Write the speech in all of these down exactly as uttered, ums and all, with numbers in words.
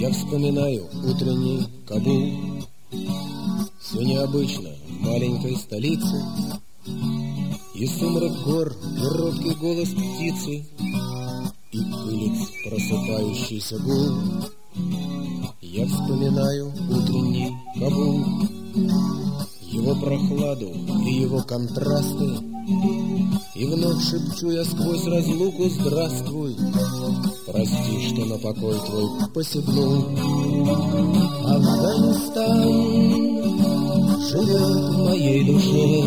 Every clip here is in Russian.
Я вспоминаю утренний Кабул. Все необычно в маленькой столице, и сумрак гор, и робкий голос птицы, и улиц просыпающийся гул. Я вспоминаю утренний Кабул, его прохладу и его контрасты, и вновь шепчу я сквозь разлуку: здравствуй, прости, что на покой твой посягнул. Афганистан живет в моей душе,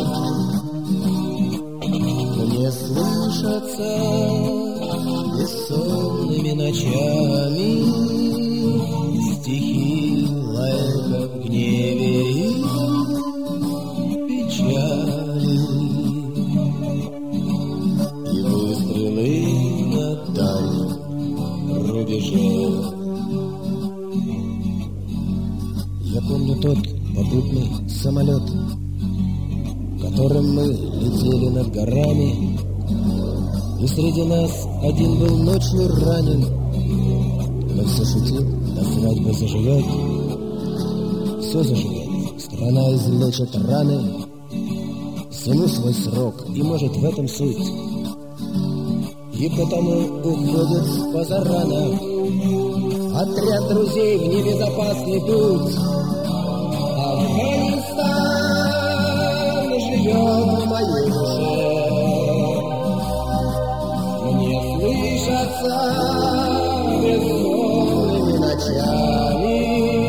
мне слышатся бессонными ночами стихи лайка в гневе и печали, и выстрелы на дальнем рубеже. Я помню тот попутный самолет, которым мы летели над горами, и среди нас один был ночью ранен, но все шутил: до свадьбы заживет, все заживет, страна излечит раны, всему свой срок, и может в этом суть, и потому уходит с позарана отряд друзей в небезопасный путь. Афганистан живет в моей душе, мне слышатся бессонными ночами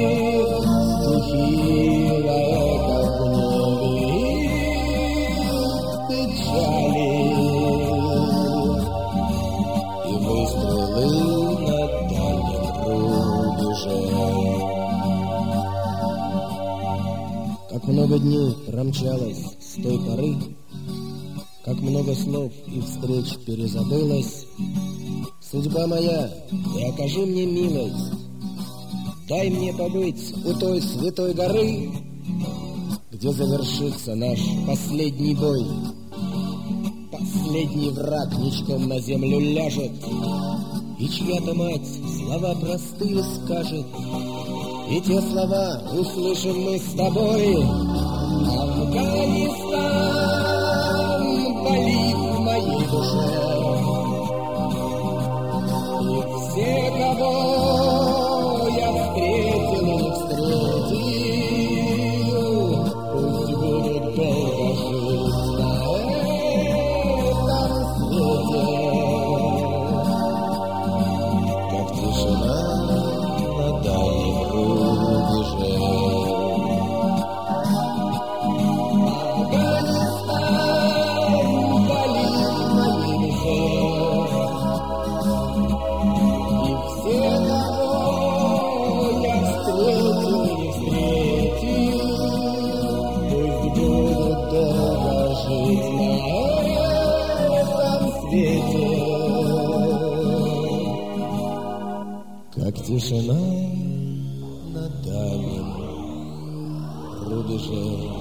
стихи лайка в небе и печали, и выстрелы на дальнем рубеже. Как много дней промчалось с той поры, как много слов и встреч перезабылось. Судьба моя, ты окажи мне милость, дай мне побыть у той святой горы, где завершится наш последний бой. Последний враг ничком на землю ляжет, и чья-то мать слова простые скажет, и те слова услышим мы с тобой. Афганистан болит в моей душе, и все, кого я встретил и не встретил, пусть будут долго жить на этом свете, как тишина на дальнем рубеже. Как тишина на дальнем рубеже.